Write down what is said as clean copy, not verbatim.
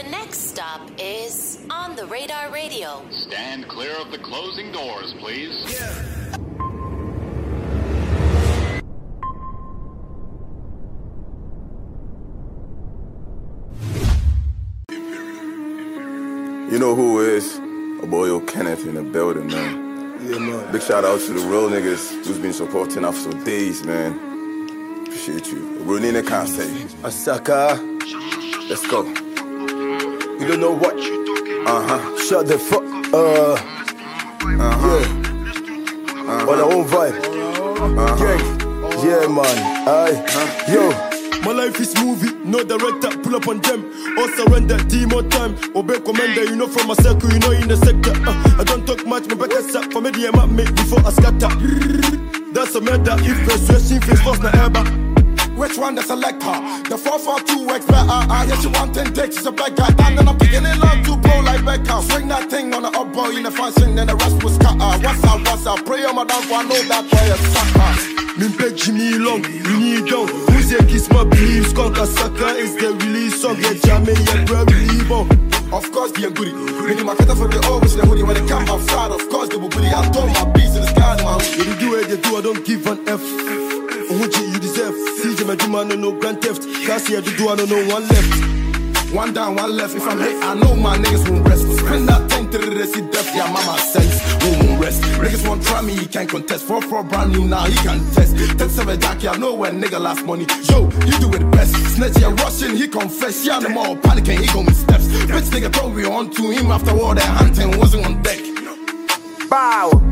next stop is On the Radar Radio. Stand clear of the closing doors, please. Yeah. You know who is? A boy, yo, Kenneth in the building, man. Yeah, man. Big shout out to the real niggas who's been supporting us for days, man. Appreciate you. Ronina can't say. Asaka. Let's go. You don't know what? Shut the fuck. Yeah. On our own vibe. Gang. Yeah, man. Yo. My life is movie, no director, pull up on them. All surrender, demo time. Obey commander, you know from my circle, you know in the sector. I don't talk much, my better suck. For me, the map make before I scatter. That's a matter, if persuasion face force na ever. Which one the selector? The 442 X better. Yeah, she want 10 takes, she's a bad guy. And then I'm picking it up to blow like Beckham. Swing that thing on the up boy in the fashion, and the rest was scatter. What's up? Pray on my downfall, I know that boy a sucker. Me beg Jimmy long, we need down. Music is my belief, skunk a sucker is the release song. Get jammy, yeah, bro, believe on. Of course, be a goodie. Really, my cutter for the always the hoodie when they come outside. Of course, they will bully. I told my beats in the sky, man. When you do it, they do, I don't give an F. Oji, you deserve. CJ, my demand, no grand theft. Cassie, I do, I don't know one left. One down, one left. If I'm hit, I know my niggas won't rest. Spend that thing to the rest, he deaf. Yeah, mama says, won't rest. Niggas won't try me, he can't contest. 4-4 brand new now, he can test. 10-7 Jackie, I know when nigga last money. Yo, you do it best. Snatch and rushing, he confess. Yeah, no more panicking, he go with steps. Bitch nigga told me on to him after all that hunting wasn't on deck. Bow.